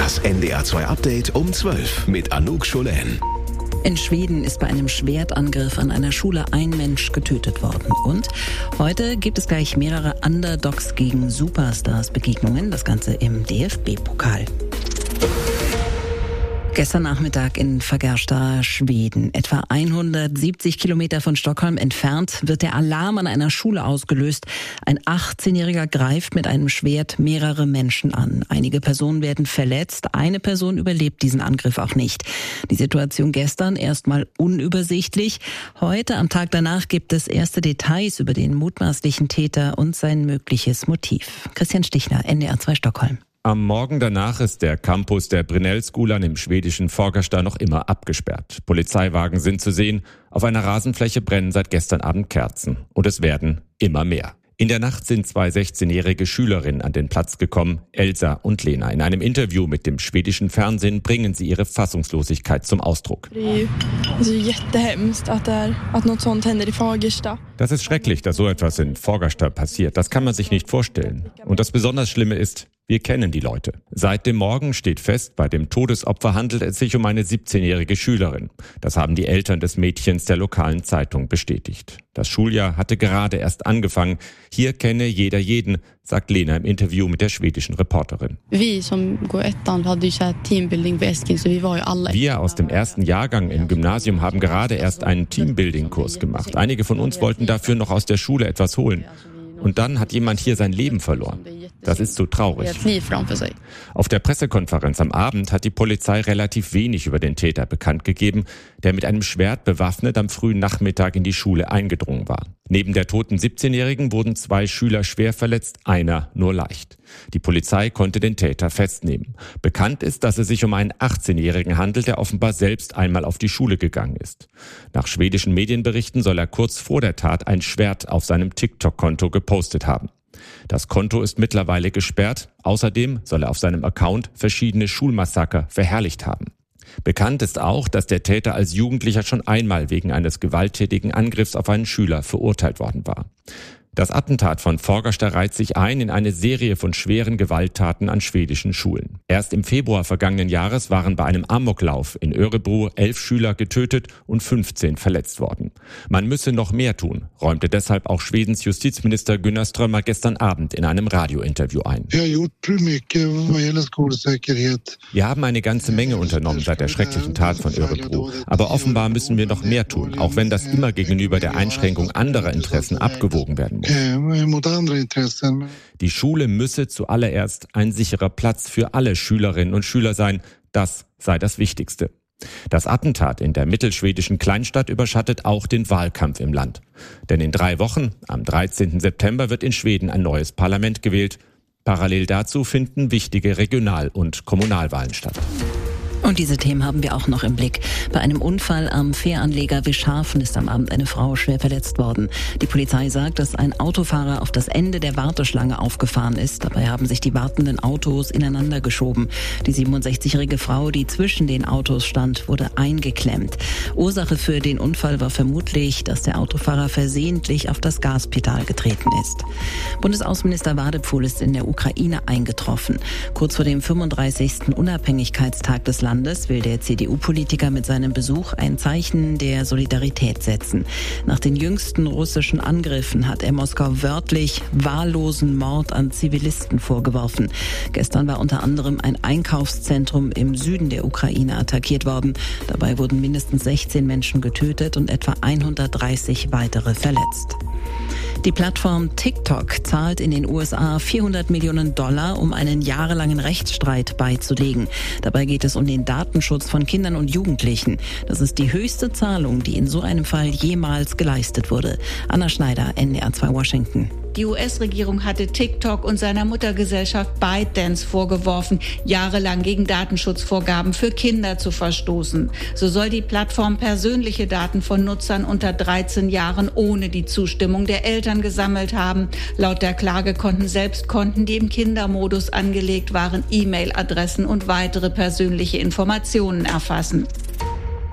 Das NDR2 Update um 12 mit Anouk Scholen. In Schweden ist bei einem Schwertangriff an einer Schule ein Mensch getötet worden. Und heute gibt es gleich mehrere Underdogs gegen Superstars-Begegnungen. Das Ganze im DFB-Pokal. Gestern Nachmittag in Fagersta, Schweden, etwa 170 Kilometer von Stockholm entfernt, wird der Alarm an einer Schule ausgelöst. Ein 18-Jähriger greift mit einem Schwert mehrere Menschen an. Einige Personen werden verletzt, eine Person überlebt diesen Angriff auch nicht. Die Situation gestern erstmal unübersichtlich. Heute, am Tag danach, gibt es erste Details über den mutmaßlichen Täter und sein mögliches Motiv. Christian Stichler, NDR2 Stockholm. Am Morgen danach ist der Campus der Brynässkolan im schwedischen Fagersta noch immer abgesperrt. Polizeiwagen sind zu sehen. Auf einer Rasenfläche brennen seit gestern Abend Kerzen. Und es werden immer mehr. In der Nacht sind zwei 16-jährige Schülerinnen an den Platz gekommen, Elsa und Lena. In einem Interview mit dem schwedischen Fernsehen bringen sie ihre Fassungslosigkeit zum Ausdruck. Das ist schrecklich, dass so etwas in Fagersta passiert. Das kann man sich nicht vorstellen. Und das besonders Schlimme ist, wir kennen die Leute. Seit dem Morgen steht fest, bei dem Todesopfer handelt es sich um eine 17-jährige Schülerin. Das haben die Eltern des Mädchens der lokalen Zeitung bestätigt. Das Schuljahr hatte gerade erst angefangen. Hier kenne jeder jeden, sagt Lena im Interview mit der schwedischen Reporterin. Wir aus dem ersten Jahrgang im Gymnasium haben gerade erst einen Teambuilding-Kurs gemacht. Einige von uns wollten dafür noch aus der Schule etwas holen. Und dann hat jemand hier sein Leben verloren. Das ist so traurig. Auf der Pressekonferenz am Abend hat die Polizei relativ wenig über den Täter bekannt gegeben, der mit einem Schwert bewaffnet am frühen Nachmittag in die Schule eingedrungen war. Neben der toten 17-Jährigen wurden 2 Schüler schwer verletzt, einer nur leicht. Die Polizei konnte den Täter festnehmen. Bekannt ist, dass es sich um einen 18-Jährigen handelt, der offenbar selbst einmal auf die Schule gegangen ist. Nach schwedischen Medienberichten soll er kurz vor der Tat ein Schwert auf seinem TikTok-Konto gepostet haben. Das Konto ist mittlerweile gesperrt. Außerdem soll er auf seinem Account verschiedene Schulmassaker verherrlicht haben. Bekannt ist auch, dass der Täter als Jugendlicher schon einmal wegen eines gewalttätigen Angriffs auf einen Schüler verurteilt worden war. Das Attentat von Fagersta reiht sich ein in eine Serie von schweren Gewalttaten an schwedischen Schulen. Erst im Februar vergangenen Jahres waren bei einem Amoklauf in Örebro 11 Schüler getötet und 15 verletzt worden. Man müsse noch mehr tun, räumte deshalb auch Schwedens Justizminister Gunnar Strömmer gestern Abend in einem Radiointerview ein. Wir haben eine ganze Menge unternommen seit der schrecklichen Tat von Örebro. Aber offenbar müssen wir noch mehr tun, auch wenn das immer gegenüber der Einschränkung anderer Interessen abgewogen werden muss. Die Schule müsse zuallererst ein sicherer Platz für alle Schülerinnen und Schüler sein. Das sei das Wichtigste. Das Attentat in der mittelschwedischen Kleinstadt überschattet auch den Wahlkampf im Land. Denn in 3 Wochen, am 13. September, wird in Schweden ein neues Parlament gewählt. Parallel dazu finden wichtige Regional- und Kommunalwahlen statt. Und diese Themen haben wir auch noch im Blick. Bei einem Unfall am Fähranleger Wischhafen ist am Abend eine Frau schwer verletzt worden. Die Polizei sagt, dass ein Autofahrer auf das Ende der Warteschlange aufgefahren ist. Dabei haben sich die wartenden Autos ineinander geschoben. Die 67-jährige Frau, die zwischen den Autos stand, wurde eingeklemmt. Ursache für den Unfall war vermutlich, dass der Autofahrer versehentlich auf das Gaspedal getreten ist. Bundesaußenminister Wadephul ist in der Ukraine eingetroffen. Kurz vor dem 35. Unabhängigkeitstag des Landes will der CDU-Politiker mit seinem Besuch ein Zeichen der Solidarität setzen. Nach den jüngsten russischen Angriffen hat er Moskau wörtlich wahllosen Mord an Zivilisten vorgeworfen. Gestern war unter anderem ein Einkaufszentrum im Süden der Ukraine attackiert worden. Dabei wurden mindestens 16 Menschen getötet und etwa 130 weitere verletzt. Die Plattform TikTok zahlt in den USA $400 Millionen, um einen jahrelangen Rechtsstreit beizulegen. Dabei geht es um den Datenschutz von Kindern und Jugendlichen. Das ist die höchste Zahlung, die in so einem Fall jemals geleistet wurde. Anna Schneider, NDR2 Washington. Die US-Regierung hatte TikTok und seiner Muttergesellschaft ByteDance vorgeworfen, jahrelang gegen Datenschutzvorgaben für Kinder zu verstoßen. So soll die Plattform persönliche Daten von Nutzern unter 13 Jahren ohne die Zustimmung der Eltern gesammelt haben. Laut der Klage konnten selbst Konten, die im Kindermodus angelegt waren, E-Mail-Adressen und weitere persönliche Informationen erfassen.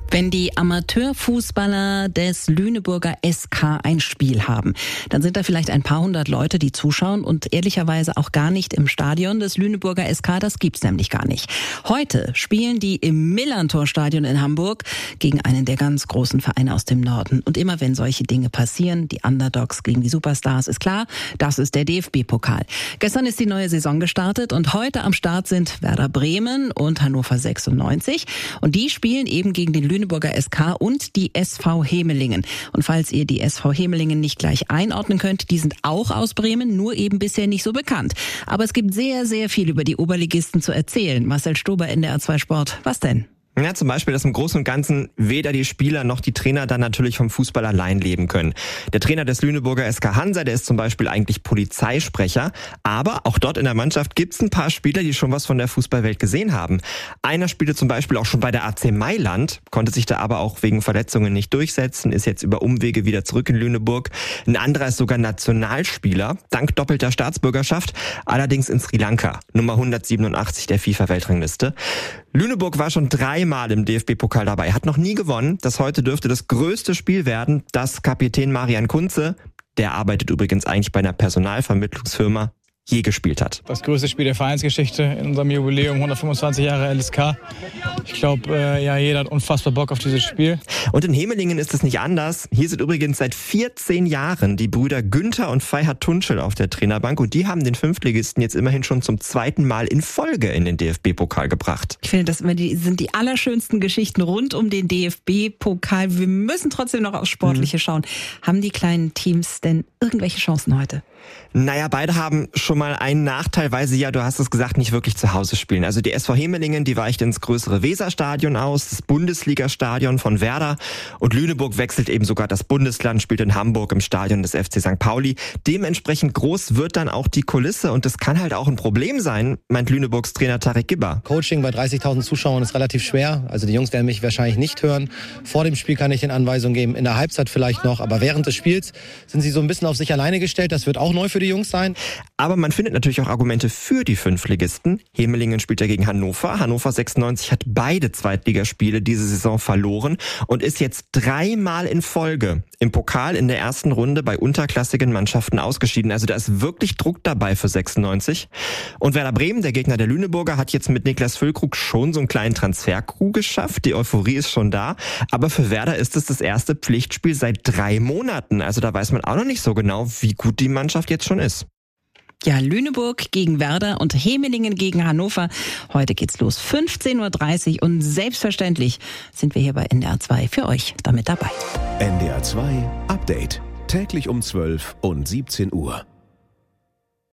Wenn die Amateurfußballer des Lüneburger SK ein Spiel haben, dann sind da vielleicht ein paar hundert Leute, die zuschauen und ehrlicherweise auch gar nicht im Stadion des Lüneburger SK, das gibt's nämlich gar nicht. Heute spielen die im Millerntor-Stadion in Hamburg gegen einen der ganz großen Vereine aus dem Norden. Und immer wenn solche Dinge passieren, die Underdogs gegen die Superstars, ist klar, das ist der DFB-Pokal. Gestern ist die neue Saison gestartet und heute am Start sind Werder Bremen und Hannover 96 und die spielen eben gegen den Lüneburger SK und die SV Hemelingen. Und falls ihr die SV Hemelingen nicht gleich einordnen könnt, die sind auch aus Bremen, nur eben bisher nicht so bekannt. Aber es gibt sehr, sehr viel über die Oberligisten zu erzählen. Marcel Stober, NDR 2 Sport. Was denn? Ja, zum Beispiel, dass im Großen und Ganzen weder die Spieler noch die Trainer dann natürlich vom Fußball allein leben können. Der Trainer des Lüneburger SK Hansa, der ist zum Beispiel eigentlich Polizeisprecher. Aber auch dort in der Mannschaft gibt's ein paar Spieler, die schon was von der Fußballwelt gesehen haben. Einer spielte zum Beispiel auch schon bei der AC Mailand, konnte sich da aber auch wegen Verletzungen nicht durchsetzen, ist jetzt über Umwege wieder zurück in Lüneburg. Ein anderer ist sogar Nationalspieler, dank doppelter Staatsbürgerschaft, allerdings in Sri Lanka, Nummer 187 der FIFA-Weltrangliste. Lüneburg war schon 3-mal im DFB-Pokal dabei, hat noch nie gewonnen. Das heute dürfte das größte Spiel werden, das Kapitän Marian Kunze, der arbeitet übrigens eigentlich bei einer Personalvermittlungsfirma, je gespielt hat. Das größte Spiel der Vereinsgeschichte in unserem Jubiläum, 125 Jahre LSK. Ich glaube, jeder hat unfassbar Bock auf dieses Spiel. Und in Hemelingen ist es nicht anders. Hier sind übrigens seit 14 Jahren die Brüder Günther und Feihat Tunçel auf der Trainerbank und die haben den Fünftligisten jetzt immerhin schon zum 2. Mal in Folge in den DFB-Pokal gebracht. Ich finde, das sind die allerschönsten Geschichten rund um den DFB-Pokal. Wir müssen trotzdem noch aufs Sportliche schauen. Haben die kleinen Teams denn irgendwelche Chancen heute? Naja, beide haben schon mal einen Nachteil, weil sie ja, du hast es gesagt, nicht wirklich zu Hause spielen. Also die SV Hemelingen, die weicht ins größere Weserstadion aus, das Bundesligastadion von Werder und Lüneburg wechselt eben sogar das Bundesland, spielt in Hamburg im Stadion des FC St. Pauli. Dementsprechend groß wird dann auch die Kulisse und das kann halt auch ein Problem sein, meint Lüneburgs Trainer Tarek Gibber. Coaching bei 30.000 Zuschauern ist relativ schwer, also die Jungs werden mich wahrscheinlich nicht hören. Vor dem Spiel kann ich den Anweisungen geben, in der Halbzeit vielleicht noch, aber während des Spiels sind sie so ein bisschen auf sich alleine gestellt, das wird auch neu für die Jungs sein. Aber man findet natürlich auch Argumente für die Fünftligisten. Hemelingen spielt ja gegen Hannover. Hannover 96 hat beide Zweitligaspiele diese Saison verloren und ist jetzt 3-mal in Folge im Pokal in der ersten Runde bei unterklassigen Mannschaften ausgeschieden. Also da ist wirklich Druck dabei für 96. Und Werder Bremen, der Gegner der Lüneburger, hat jetzt mit Niklas Füllkrug schon so einen kleinen Transfer-Coup geschafft. Die Euphorie ist schon da. Aber für Werder ist es das erste Pflichtspiel seit 3 Monaten. Also da weiß man auch noch nicht so genau, wie gut die Mannschaft jetzt schon ist. Ja, Lüneburg gegen Werder und Hemelingen gegen Hannover. Heute geht's los, 15.30 Uhr und selbstverständlich sind wir hier bei NDR 2 für euch damit dabei. NDR 2 Update. Täglich um 12 und 17 Uhr.